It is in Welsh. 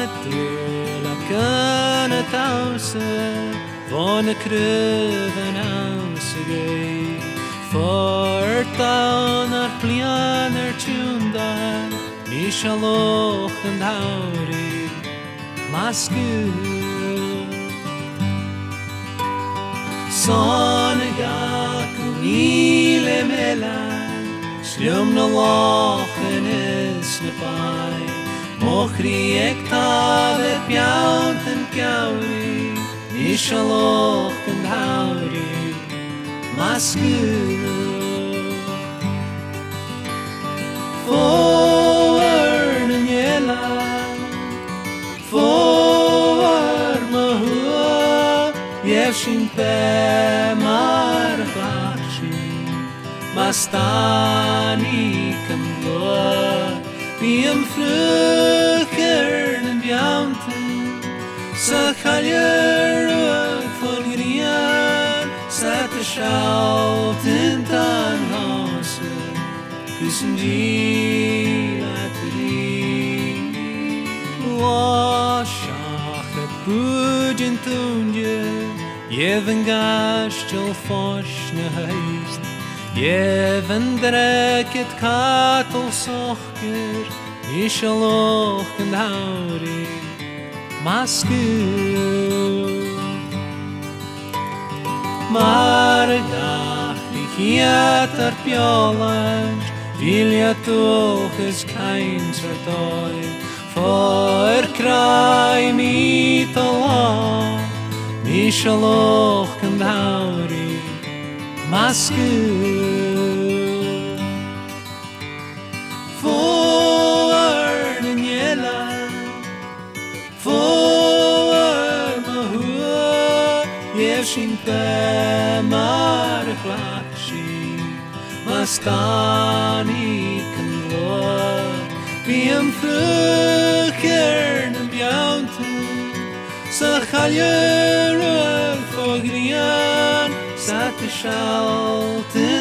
la kana tause von kruven ausgei fortan ar plianer tunda Mishaloch and Hauri Masku Sonegaku Nile Melan Slum no lochen is nepai Mochri ektave pjaunten kjauri Mishaloch and Hauri Masku Yevshin pe marvachi Mastani kandor Biem frukern bjaunten Sakhaljer von grian Satte schauten tan hause Kusen die latri Washachet budjen tunje Jeven gastel forsne heist Jeven dreket katel socher Ishaloch and hauri Masku Margach lichiat ar pjolanj Vilja toch is kein zertoi For krai mit Allah Mishaloch and Hauri Masku For Nanyela For Mahua Yevshin pe marchlachi Mastani kanlor Biem frukern bjaunten Sakhaljer von grian Satte schalten